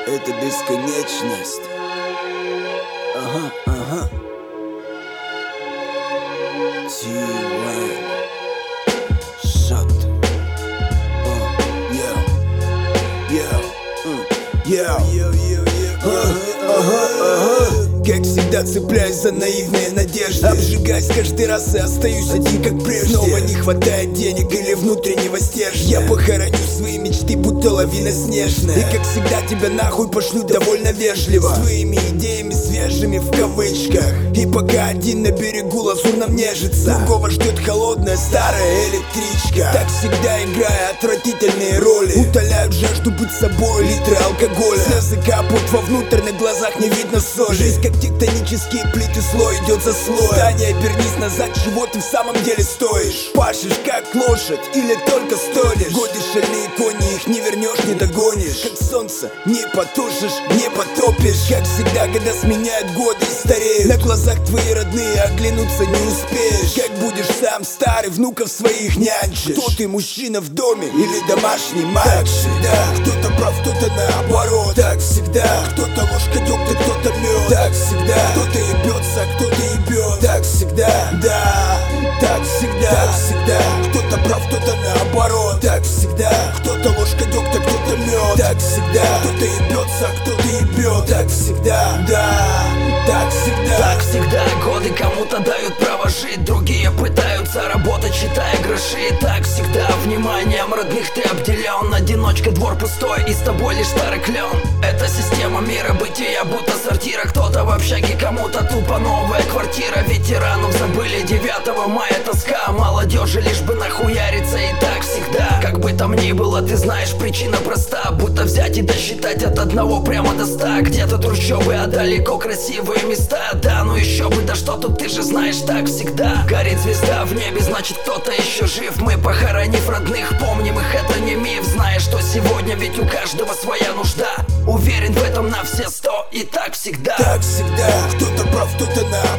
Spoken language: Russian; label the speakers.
Speaker 1: это бесконечность. Ага, ага. T1 Shut. Как всегда цепляюсь за наивные надежды, обжигаясь каждый раз и остаюсь один как прежде. Снова не хватает денег или внутреннего стержня. Я похороню свои мечты, будто лавина снежная. И как всегда тебя нахуй пошлю довольно вежливо, своими идеями свежими в кавычках. И пока один на берегу лазурном нежится, другого ждет холодная старая электричка. Так всегда играя отвратительные роли, утоляют жажду быть собой литры алкоголя. Слезы капают вовнутрь, на глазах не видно соли. Жизнь как тектонические плиты, слой идет за слоем. Встань и обернись назад, чего ты в самом деле стоишь. Пашешь как лошадь или только стонешь. Годы шальные кони, их не вернешь, не догонишь. Как солнце не потушишь, не потопишь. Как всегда, когда сменяют годы и стареют, на глазах твои родные оглянуться не успеешь. Как будешь сам старый, внуков своих нянчишь. Кто ты, мужчина в доме или домашний маг? Так всегда, кто-то прав, кто-то наоборот. Так всегда, кто-то ложка дегтя, кто-то мед. Так всегда, кто-то ебется, кто-то ебет. Так всегда, да, так всегда, так всегда, кто-то прав, кто-то наоборот. Так всегда, кто-то ложка дегтя, кто-то мед. Так всегда, кто-то ебется, кто-то ебет. Так всегда, да, так всегда.
Speaker 2: Так всегда, годы кому-то дают право жить, другие пытаются работать, считая гроши. Так всегда, вниманием родных ты обделен. Одиночка, двор пустой, и с тобой лишь старый клен. Это система мира бытия, будто сортира. Кто-то в общаге, кому-то тупо новая квартира. Ветеранов забыли 9 мая тоска, молодежи лишь бы нахуяриться. И так всегда, как бы там ни было, ты знаешь, причина проста. Будто взять и досчитать от 1 прямо до 100. Где-то трущобы, а далеко красивые места. Да ну еще бы, да что тут, ты же знаешь, так всегда. Горит звезда в небе, значит кто-то еще жив. Мы, похоронив родных, помним их, это не миф. Зная, что сегодня ведь у каждого своя нужда. Уверен в этом на все 100, и так всегда.
Speaker 1: Так всегда, кто-то прав, кто-то наоборот.